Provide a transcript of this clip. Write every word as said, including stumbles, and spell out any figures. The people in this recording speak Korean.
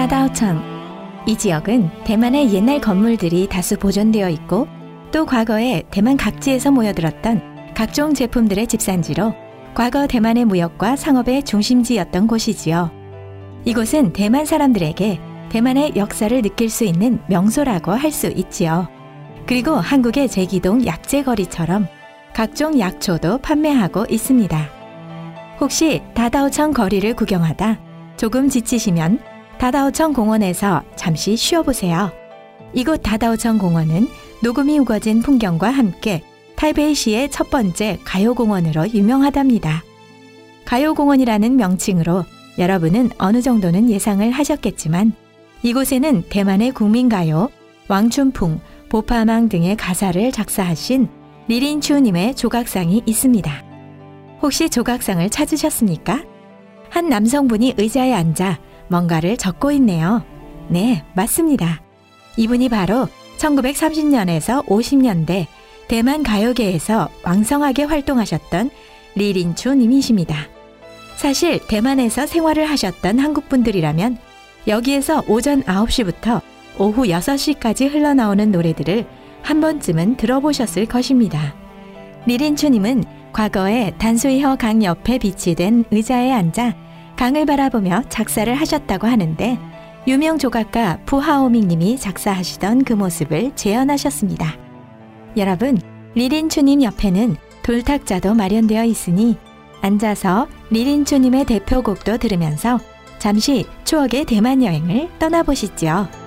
다다오청. 이 지역은 대만의 옛날 건물들이 다수 보존되어 있고 또 과거에 대만 각지에서 모여들었던 각종 제품들의 집산지로 과거 대만의 무역과 상업의 중심지였던 곳이지요. 이곳은 대만 사람들에게 대만의 역사를 느낄 수 있는 명소라고 할 수 있지요. 그리고 한국의 제기동 약재거리처럼 각종 약초도 판매하고 있습니다. 혹시 다다오청 거리를 구경하다 조금 지치시면 다다오청 공원에서 잠시 쉬어보세요. 이곳 다다오청 공원은 녹음이 우거진 풍경과 함께 타이베이시의 첫 번째 가요공원으로 유명하답니다. 가요공원이라는 명칭으로 여러분은 어느 정도는 예상을 하셨겠지만 이곳에는 대만의 국민가요, 왕춘풍, 보파망 등의 가사를 작사하신 리린추님의 조각상이 있습니다. 혹시 조각상을 찾으셨습니까? 한 남성분이 의자에 앉아 뭔가를 적고 있네요. 네, 맞습니다. 이분이 바로 천구백삼십 년에서 오십 년대 대만 가요계에서 왕성하게 활동하셨던 리린추 님이십니다. 사실 대만에서 생활을 하셨던 한국분들이라면 여기에서 오전 아홉 시부터 오후 여섯 시까지 흘러나오는 노래들을 한 번쯤은 들어보셨을 것입니다. 리린추 님은 과거에 단수이허 강 옆에 비치된 의자에 앉아 강을 바라보며 작사를 하셨다고 하는데 유명 조각가 부하오밍 님이 작사하시던 그 모습을 재현하셨습니다. 여러분, 리린추님 옆에는 돌탁자도 마련되어 있으니 앉아서 리린추님의 대표곡도 들으면서 잠시 추억의 대만 여행을 떠나보시죠.